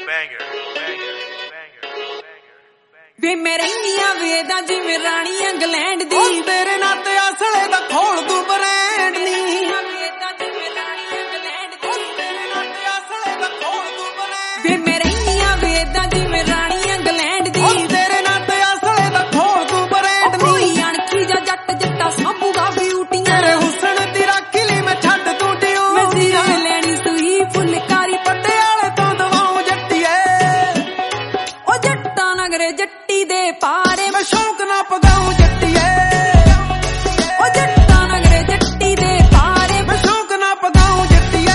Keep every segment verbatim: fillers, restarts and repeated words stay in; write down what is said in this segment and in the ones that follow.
ਵੇ ਮੈਂ ਰਹਿੰਦੀਆਂ ਵੇਦਾਂ ਜਿਵੇਂ ਰਾਣੀ ਇੰਗਲੈਂਡ ਦੀ, ਤੇਰੇ ਨਾਲ ਤੇ ਅਸਲੇ ਦਾ ਖੋਲ ਤੂੰ ਬ੍ਰਾਂਡ ਨੀ। ਵੇ ਮੈਂ ਰਹਿੰਦੀਆਂ ਵੇਦਾਂ ਜਿਵੇਂ ਰਾਣੀ ਇੰਗਲੈਂਡ ਦੀ, ਤੇਰੇ ਨਾਲ ਤੇ ਅਸਲੇ ਦਾ ਖੋਲ ਤੂੰ ਬ੍ਰਾਂਡ ਨੀ। ਕੋਈ ਅਣਖੀ ਜਾਂ ਜੱਟ ਜੱਟਾ ਸਾਂਭੂਗਾ ਬਿਊਟੀਆਂ, ਤੇਰੇ ਹੁਸਨ ਦੀ ਰੱਖ ਲਈ ਮੈਂ ਛੱਡ ਤੂੰ ਡਿਊ। ਮੈਂ ਸਿਰੇ ਲੈਣੀ ਸੂਈ ਫੁਲਕਾਰੀ ਪਟਿਆਲੇ ਤੋਂ ਦਵਾਉ ਜੱਟੀਏ, ਉਹ ਜੱਟਾਂ ਨਗਰੇ ਜੱਟੀ ਦੇ ਪਾਰੇ ਮੈਂ ਸ਼ੌਂਕ ਨਾ ਪਗਾਉ ਜੱਟੀਏ। ਉਹ ਜੱਟਾਂ ਨਗਰੇ ਜੱਟੀ ਦੇ ਪਾਰੇ ਮੈਂ ਸ਼ੌਂਕ ਨਾ ਪਗਾਉ ਜੱਟੀਏ।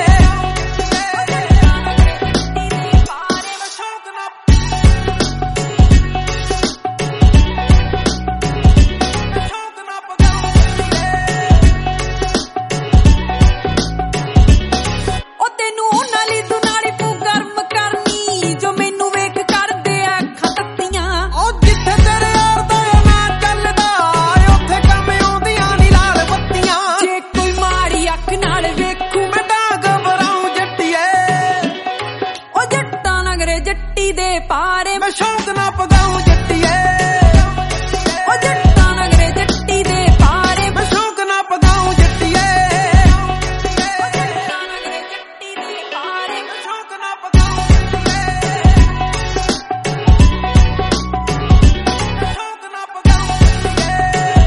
ਜੱਟੀ ਦੇ ਪਾਰੇ ਮੈਂ ਸ਼ੌਂਕ ਨਾ ਪਗਾਉ ਜੱਟੀਏ। ਉਹ ਜੱਟਾਂ ਨਗਰੇ ਜੱਟੀ ਦੇ ਪਾਰੇ ਮੈਂ ਸ਼ੌਂਕ ਨਾ ਪਗਾਉ ਜੱਟੀਏ। ਉਹ ਜੱਟਾਂ ਨਗਰੇ ਜੱਟੀ ਦੇ ਪਾਰੇ ਮੈਂ ਸ਼ੌਂਕ ਨਾ ਪਗਾਉ ਜੱਟੀਏ। ਮੈਂ ਸ਼ੌਂਕ ਨਾ ਪਗਾਉ ਜੱਟੀਏ।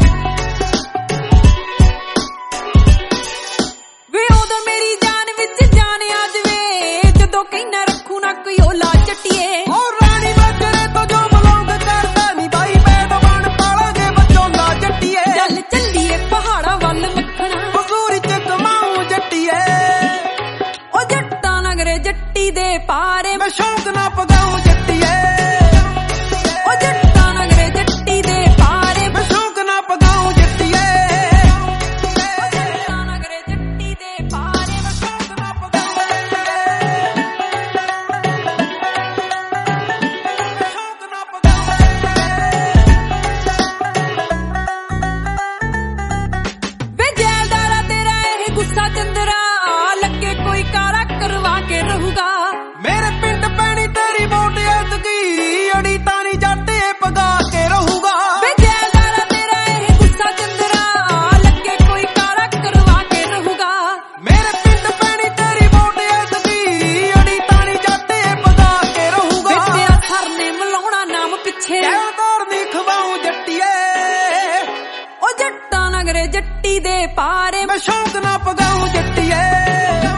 ਵੇ ਉਦੋਂ ਮੇਰੀ ਜਾਨ ਵਿੱਚ ਜਾਨ ਆ ਜਵੇ, ਜਦੋਂ ਕਹਿਣਾ ਰੱਖੂ ਨਾ ਕੋਈ ਓਲਾ ਜੱਟੀਏ। ਉਹ ਰਾਣੀ ਬੱਜਰੇ ਤੋਂ ਜੋ ਬਲੌਂਗ ਕਰਦਾ ਨੀ ਬਾਈ, ਬੈਦ ਬਣ ਪਾਲਾਂਗੇ ਬਚੋਲਾ ਜੱਟੀਏ। ਚੱਲ ਚੱਲੀਏ ਪਹਾੜਾਂ ਵੱਲ ਮੱਖਣਾ, ਮਜ਼ਦੂਰੀ ਚ ਕਮਾਉ ਜੱਟੀਏ। ਉਹ ਜੱਟਾਂ ਨਗਰੇ ਜੱਟੀ ਦੇ ਪਾਰੇ ਮੈਂ ਸ਼ੌਂਕ ਨਾ ਪਗਾਉ ਜੱਟੀਏ। ਉਹ ਜੱਟਾਂ ਨਗਰੇ ਜੱਟੀ ਦੇ ਪਾਰੇ ਮੈਂ ਸ਼ੌਂਕ ਨਾ ਪਗਾਉ ਜੱਟੀਏ। ਉਹ ਜੱਟਾਂ ਨਗਰੇ ਜੱਟੀ ਦੇ ਪਾਰੇ ਮੈਂ ਸ਼ੌਂਕ ਨਾ ਪਗਾਉ ਜੱਟੀਏ। ਮੈਂ ਸ਼ੌਂਕ ਨਾ ਪਗਾਉ ਵੇ ਜੈਲਦਾਰਾ ਤੇਰਾ ਇਹ ਗੁੱਸਾ ਚੰਦਰਾ, ਲੱਗੇ ਕੋਈ ਕਾਰਾ ਕਰਵਾ ਕੇ ਰਹੂਗਾ। ਮੇਰੇ ਪਿੰਡ ਪੈਣੀ ਤੇਰੀ ਵੋਟ ਐਤਕੀ, ਅੜੀ ਤਾਂ ਨੀ ਜੱਟ ਇਹ ਪਗਾ ਕੇ ਰਹੂਗਾ। ਵੇ ਜੈਲਦਾਰਾ ਤੇਰਾ ਇਹ ਗੁੱਸਾ ਚੰਦਰਾ, ਲੱਗੇ ਕੋਈ ਕਾਰਾ ਕਰਵਾ ਕੇ ਰਹੂਗਾ। ਮੇਰੇ ਪਿੰਡ ਪੈਣੀ ਤੇਰੀ ਵੋਟ ਐਤਕੀ, ਅੜੀ ਤਾਂ ਨੀ ਜੱਟ ਇਹ ਪਗਾ ਕੇ ਰਹੂਗਾ। ਵੇ ਤੇਰਾ ਸਰ ਨੇ ਮਲਾਉਣਾ ਨਾਮ ਪਿੱਛੇ, ਜੈਲਦਾਰ ਨੀ ਖਵਾਉ ਜੱਟੀਏ। ਉਹ ਜੱਟਾਂ ਨਗਰੇ ਜੱਟੀ ਦੇ ਪਾਰੇ ਮੈਂ ਸ਼ੌਂਕ ਨਾ ਪਗਾਉ ਜੱਟੀਏ।